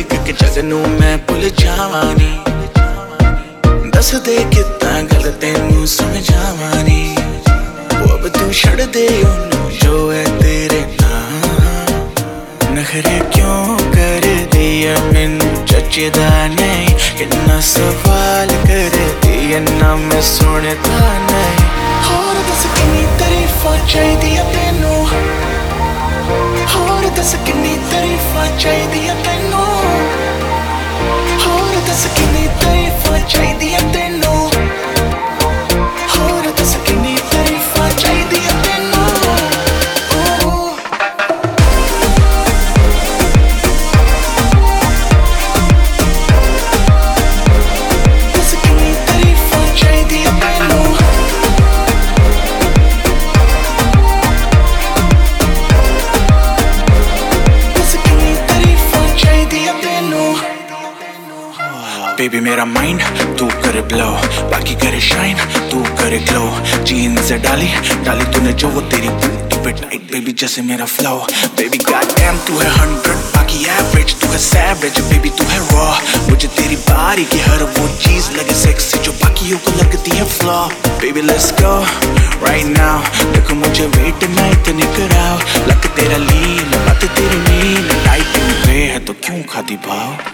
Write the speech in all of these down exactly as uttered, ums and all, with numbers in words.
देख के जग नू मैं भुल जावां नी। दस दे कितना गल तेनू समझावां नी। वो अब तू छड़ दे ओनू जो है तेरे नाल। नखरे क्यों कर दिया मैनू जचदा नहीं। कितना सवाल कर दिया ना मैं सुनदा नहीं। होर दस किन्नी तारीफां चाहिदियां तैनू। होर दस किन्नी तारीफां चाहिदियां तैनू। होर दस किन्नी तारीफां चाहिदियां तैनू। होर दस किन्नी तारीफां चाहिदियां तैनू। दस किन्नी तारीफां चाहिदियां तैनू। बेबी मेरा माइंड तू करे ब्लो, बाकी करे शाइन तू करे ग्लो। जीन्स डाली डाली तूने जो वो तेरी तू पे टाइट बेबी जैसे मेरा फ्लो। बेबी गॉडडैम तू है हंड्रेड बाकी एवरेज। तू है सैवेज बेबी तू है रॉ। मुझे तेरी बारी की हर वो चीज लगे सेक्सी जो बाकियों को लगती है flaw. Baby let's go right now. देखो मुझे वेट ना इतने कराओ। लक तेरा लीन बात तेरी मीन टाइटिंग पे है तो क्यों खाती भाव।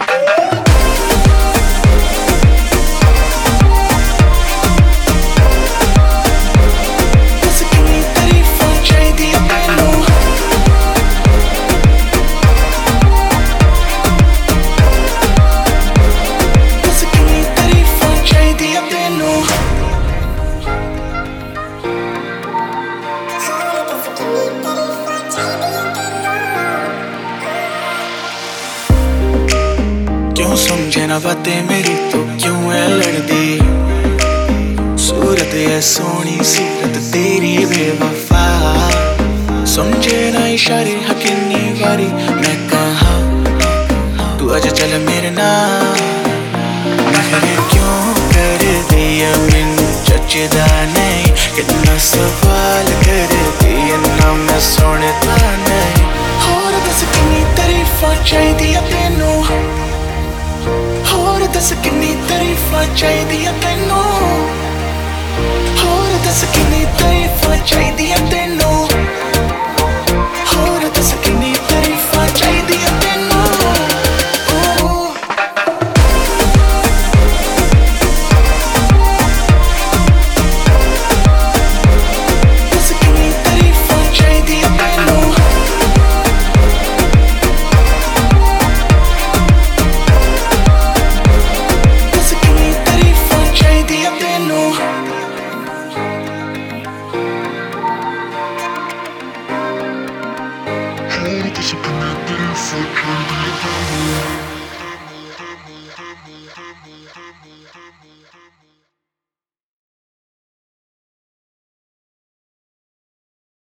क्यों समझे ना बातें मेरी तो क्यों है लड़दी। सूरत है सोनी सीरत तेरी बेवफा। समझे ना इशारे हकीनी वारी मैं कहा तू आजा चल मेरे नाल। नखरे क्यों कर दिया मैनू जचदा नहीं। कितना सवाल कर दिया ना मैं सुनदा नहीं। होर दस किन्नी तारीफां चाहिदियां तैनू। होर दस किन्नी तारीफां चाहिदियां तैनू। होर दस किन्नी तारीफां चाहिदियां तैनू। होर दस किन्नी तारीफां चाहिदियां तैनू। दस किन्नी तारीफां चाहिदियां तैनू। Hold us up in that thing for twenty